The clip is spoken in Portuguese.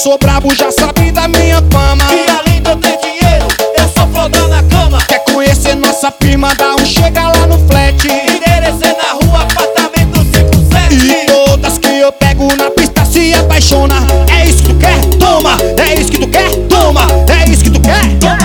sou brabo, já sabe da minha fama. E além de eu ter dinheiro, eu sou foda na cama. Quer conhecer nossa prima? Dá um chega lá no flat. Enderecer na rua, apartamento 57. E todas que eu pego na pista se apaixona. É isso que tu quer? Toma! É isso que tu quer? Toma! É isso que tu quer? Toma!